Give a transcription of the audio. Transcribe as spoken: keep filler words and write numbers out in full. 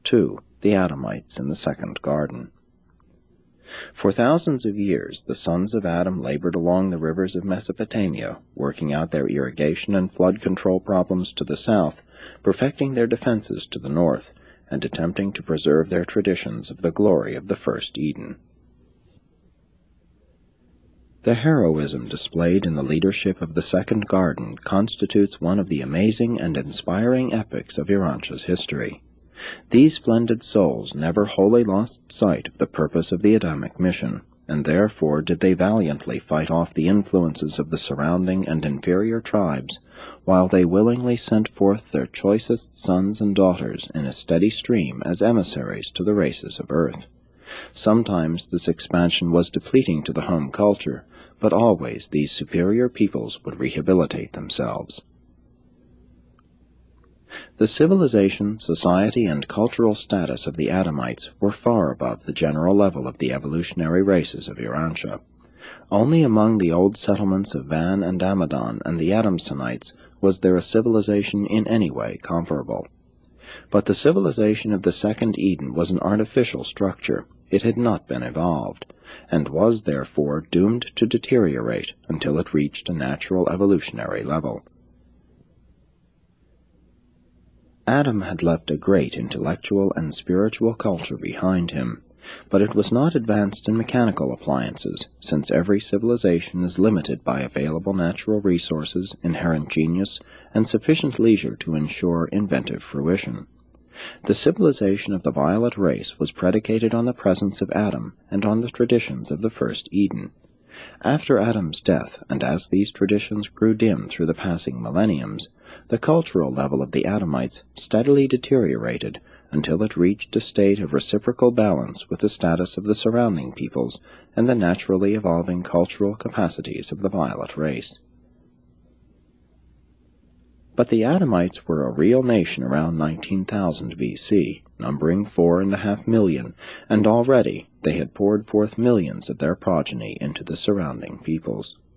two, the Adamites in the Second Garden. For thousands of years the sons of Adam labored along the rivers of Mesopotamia, working out their irrigation and flood control problems to the south, perfecting their defenses to the north, and attempting to preserve their traditions of the glory of the first Eden. The heroism displayed in the leadership of the Second Garden constitutes one of the amazing and inspiring epics of Urantia's history. These splendid souls never wholly lost sight of the purpose of the Adamic mission, and therefore did they valiantly fight off the influences of the surrounding and inferior tribes, while they willingly sent forth their choicest sons and daughters in a steady stream as emissaries to the races of earth. Sometimes this expansion was depleting to the home culture, but always these superior peoples would rehabilitate themselves. The civilization, society, and cultural status of the Adamites were far above the general level of the evolutionary races of Urantia. Only among the old settlements of Van and Amadon and the Adamsonites was there a civilization in any way comparable. But the civilization of the Second Eden was an artificial structure. It had not been evolved, and was therefore doomed to deteriorate until it reached a natural evolutionary level. Adam had left a great intellectual and spiritual culture behind him, but it was not advanced in mechanical appliances, since every civilization is limited by available natural resources, inherent genius, and sufficient leisure to ensure inventive fruition. The civilization of the violet race was predicated on the presence of Adam and on the traditions of the first Eden. After Adam's death, and as these traditions grew dim through the passing millenniums, the cultural level of the Adamites steadily deteriorated until it reached a state of reciprocal balance with the status of the surrounding peoples and the naturally evolving cultural capacities of the violet race. But the Adamites were a real nation around nineteen thousand B C, numbering four and a half million, and already they had poured forth millions of their progeny into the surrounding peoples.